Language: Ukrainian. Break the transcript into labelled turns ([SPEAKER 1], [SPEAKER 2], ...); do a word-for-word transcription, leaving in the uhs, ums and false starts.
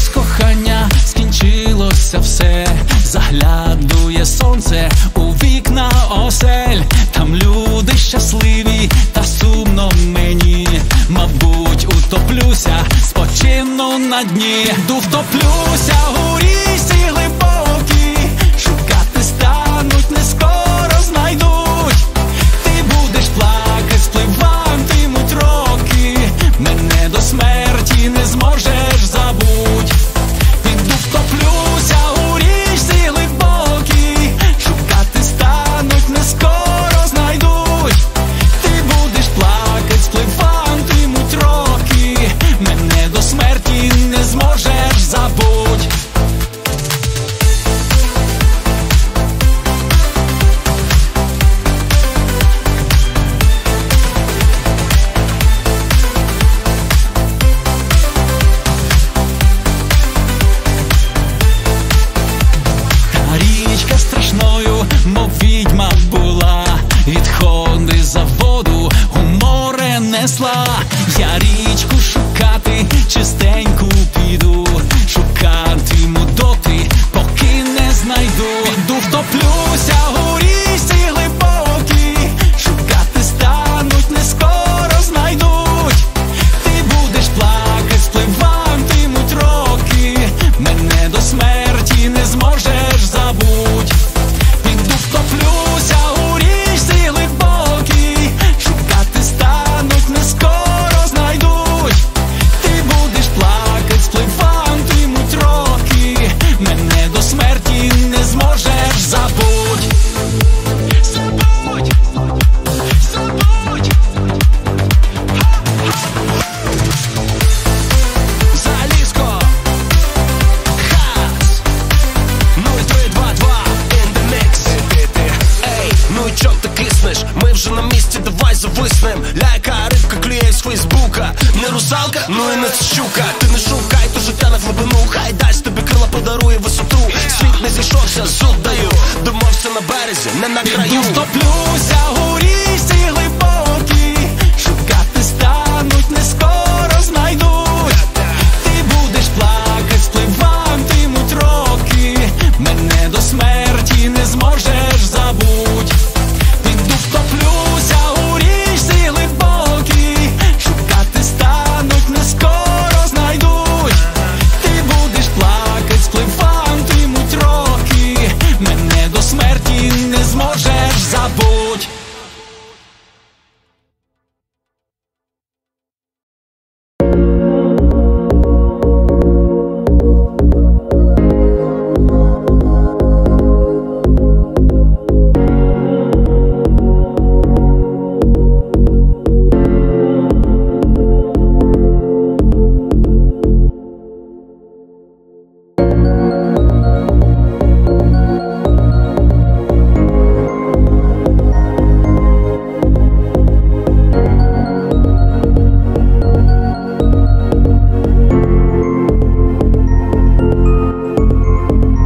[SPEAKER 1] без кохання скінчилося все. Заглядує сонце у вікна осель, там люди щасливі, та сумно мені. Мабуть, утоплюся, спочину на дні. Йду втоплюся у річці глибокій, шукати стануть, не скоро знайдуть. Ти будеш плакать, спливатимуть роки, мене до смерті не зможеш забудь. Піду втоплюся у річці глибокій, шукати стануть, не скоро знайдуть. Ти будеш плакать, спливатимуть роки, мене до смерті не зможеш забудь. Річка страшною, мов відьма була, відходи за воду у море несла. Я річку шукати чистеньку піду, шукатиму доти, поки не знайду. Піду втоплюся у річці глибокій, шукати стануть, не скоро знайдуть. Ти будеш плакать, спливатимуть роки, мене до смерті не зможеш забудь. Піду втоплюся у річці глибокій, шукати стануть, не скоро знайдуть. Ти будеш плакать, спливатимуть роки, мене до смерті не зможеш забудь. Забудь, забудь. Залізко, хас, нуль три два два, in the mix. Ей, ну і чом ти киснеш? Ми вже на місці, давай зависнем. Ляйка, рибка клює з фейсбука. Не русалка, ну і не щука. Ти не шукай, то життя на глибину. Хай дасть тобі крила, подарує висоту. Світ не зійшовся, зуб даю. Домовся на березі, не на краю. Піду втоплюся у річці глибокій,